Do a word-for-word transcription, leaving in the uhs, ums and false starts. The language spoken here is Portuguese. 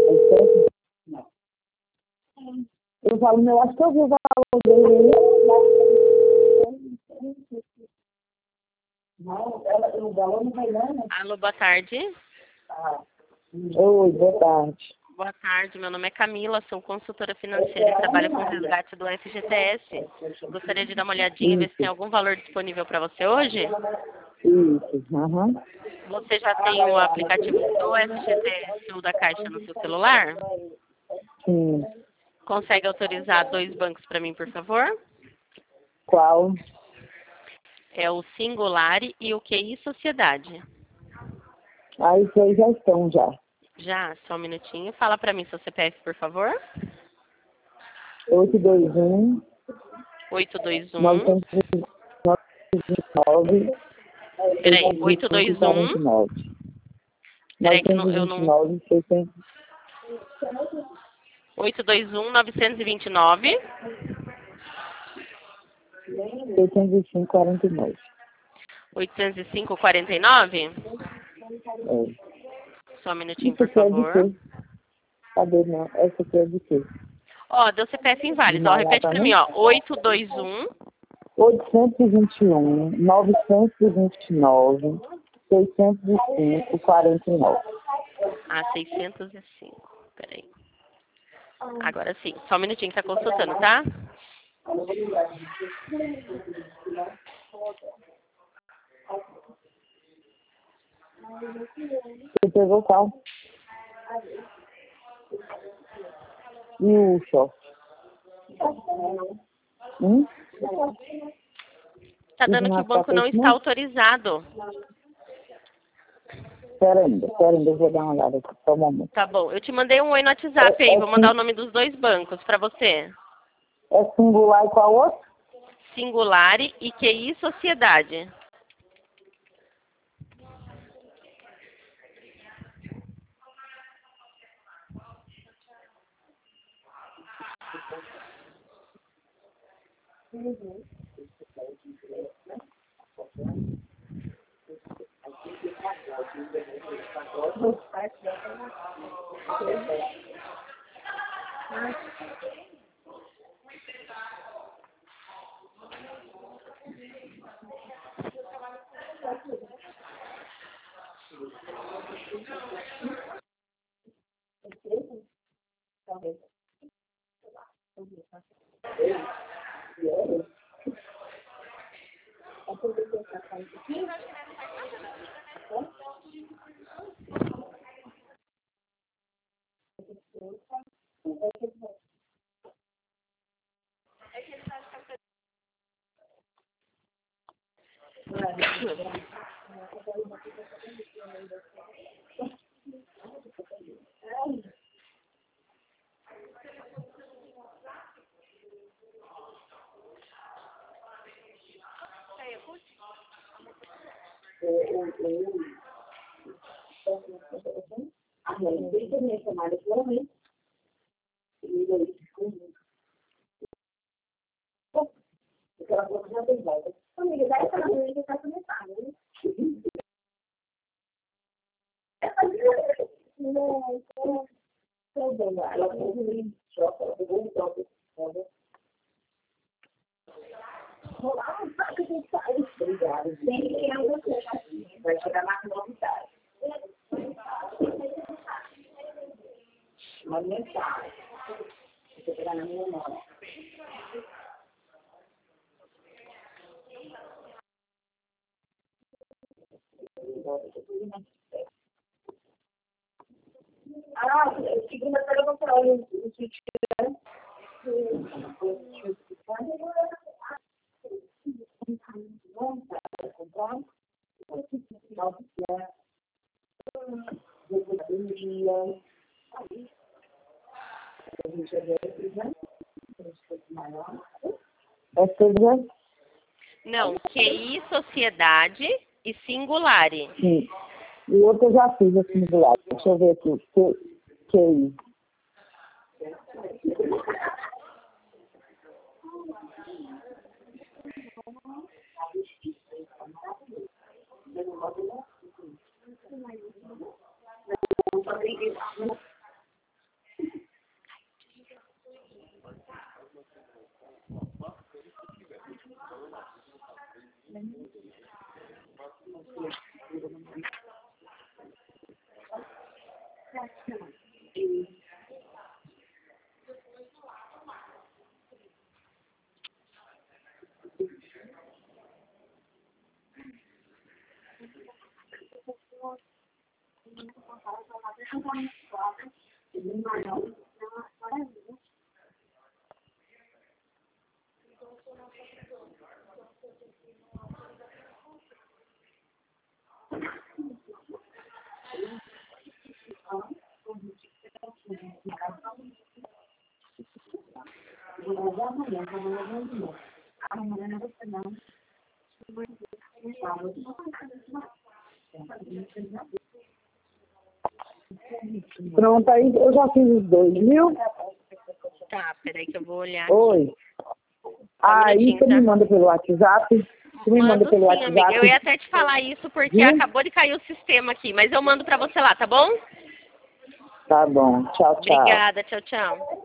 Não. Eu falo, eu acho que eu vi o valor dele. Não, ela, o valor não vai não, né? Alô, boa tarde. Ah. Oi, boa tarde. Boa tarde, meu nome é Camila, sou consultora financeira e trabalho com resgate do F G T S. Gostaria de dar uma olhadinha e ver se tem algum valor disponível para você hoje. Isso, aham. Uhum. Você já tem o aplicativo do F G T S ou da Caixa no seu celular? Sim. Consegue autorizar dois bancos para mim, por favor? Qual? É o Singulari e o Q I Sociedade. Ah, isso aí já estão, já. Já, só um minutinho. Fala para mim seu C P F, por favor. oito dois um, oito dois um. nove vinte e nove. Peraí, oito dois um. Peraí que não, eu não... oito dois um, novecentos e vinte e nove. oitocentos e cinco, quarenta e nove. oitocentos e cinco, quarenta e nove? É. Só um minutinho, Isso por aqui é de favor. quê? Cadê, não? Essa aqui é de quê? Ó, deu C P F inválido. Ó, repete pra mim, ó. oito dois um. oitocentos e vinte e um, novecentos e vinte e nove, seiscentos e cinco, quarenta e nove. Ah, seiscentos e cinco. Peraí. Agora sim. Só um minutinho que tá consultando, tá? Você pegou qual? E o short? Hum? Tá dando que o banco não está autorizado. Espera ainda, espera ainda, eu vou dar uma olhada aqui, só um momento. Tá bom. Eu te mandei um oi no WhatsApp aí. Vou mandar o nome dos dois bancos pra você. É Singular e qual outro? Singulari e Q I Sociedade. Uhum. Vai chegar na novidade. Uma mensagem. Vou pegar na minha mão. Ah, segunda-feira eu vou falar o sítio, né? É tudo. Não, Q I Sociedade e Singulari. Sim. E outro eu já fiz assim do lado. Deixa eu ver aqui. Que, que é isso? Pronto, aí eu já fiz os dois, viu? Tá, peraí que eu vou olhar. Oi. Só um Aí minutinho, você me tá? manda pelo WhatsApp. Você me manda Mando pelo sim, amiga. Eu WhatsApp. ia até te falar isso porque Viu? acabou de cair o sistema aqui, mas eu mando pra você lá, tá bom? Tá bom. Tchau, tchau. Obrigada, tchau, tchau.